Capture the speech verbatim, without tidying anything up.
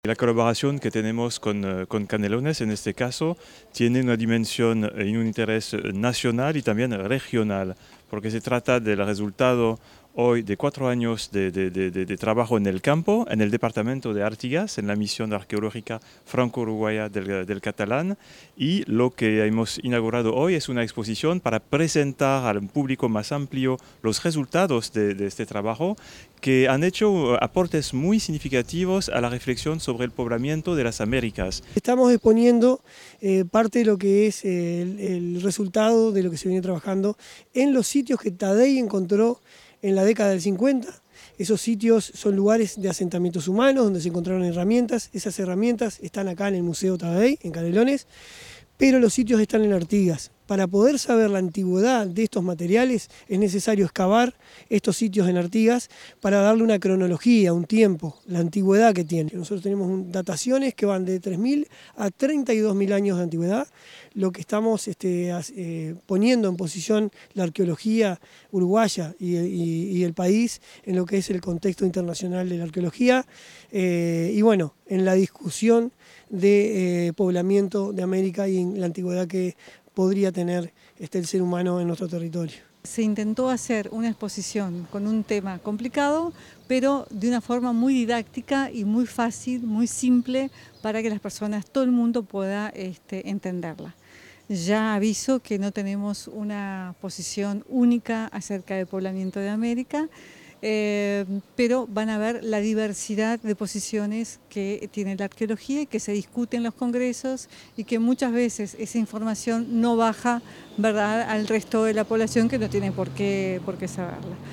La colaboración que tenemos con, eh, con Canelones, en este caso, tiene una dimensión y un interés nacional y también regional, porque se trata del resultado hoy de cuatro años de, de, de, de trabajo en el campo, en el departamento de Artigas, en la misión arqueológica franco-uruguaya del, del Catalán, y lo que hemos inaugurado hoy es una exposición para presentar al público más amplio los resultados de, de este trabajo, que han hecho aportes muy significativos a la reflexión sobre el poblamiento de las Américas. Estamos exponiendo eh, parte de lo que es el, el resultado de lo que se viene trabajando en los sitios que Taddei encontró en la década del cincuenta. Esos sitios son lugares de asentamientos humanos donde se encontraron herramientas. Esas herramientas están acá en el Museo Taddei, en Canelones, pero los sitios están en Artigas. Para poder saber la antigüedad de estos materiales es necesario excavar estos sitios en Artigas para darle una cronología, un tiempo, la antigüedad que tienen. Nosotros tenemos dataciones que van de tres mil a treinta y dos mil años de antigüedad. Lo que estamos este, eh, poniendo en posición la arqueología uruguaya y, y, y el país en lo que es el contexto internacional de la arqueología eh, y bueno, en la discusión de eh, poblamiento de América y en la antigüedad que podría tener este, el ser humano en nuestro territorio. Se intentó hacer una exposición con un tema complicado, pero de una forma muy didáctica y muy fácil, muy simple, para que las personas, todo el mundo pueda este, entenderla. Ya aviso que no tenemos una posición única acerca del poblamiento de América, Eh, pero van a ver la diversidad de posiciones que tiene la arqueología y que se discute en los congresos y que muchas veces esa información no baja, ¿verdad?, al resto de la población que no tiene por qué, por qué saberla.